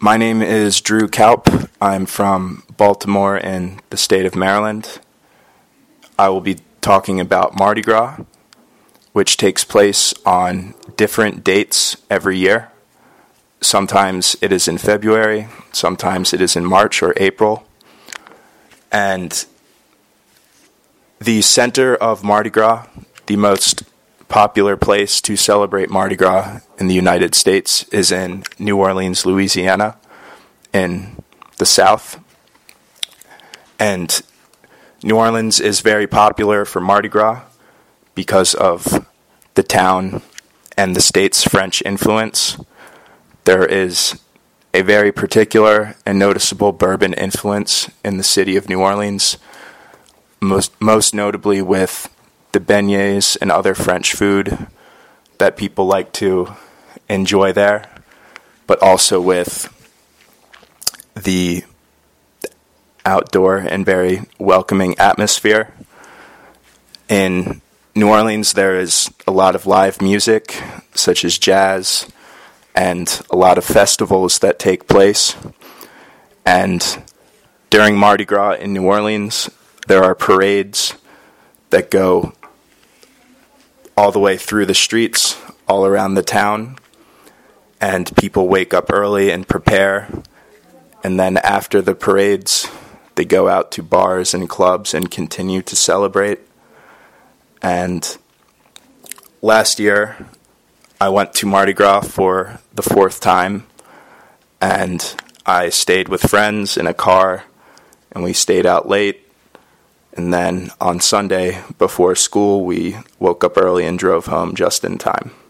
My name is Drew Kaup. I'm from Baltimore in the state of Maryland. I will be talking about Mardi Gras, which takes place on different dates every year. Sometimes it is in February, sometimes it is in March or April. And the center of Mardi Gras, the most popular place to celebrate Mardi Gras in the United States, is in New Orleans, Louisiana, in the South. And New Orleans is very popular for Mardi Gras because of the town and the state's French influence. There is a very particular and noticeable bourbon influence in the city of New Orleans, most notably with the beignets and other French food that people like to enjoy there, but also with the outdoor and very welcoming atmosphere. In New Orleans, there is a lot of live music, such as jazz, and a lot of festivals that take place. And during Mardi Gras in New Orleans, there are parades that go all the way through the streets, all around the town, and people wake up early and prepare, and then after the parades, they go out to bars and clubs and continue to celebrate. And last year, I went to Mardi Gras for the fourth time, and I stayed with friends in a car, and we stayed out late. And then on Sunday, before school, we woke up early and drove home just in time.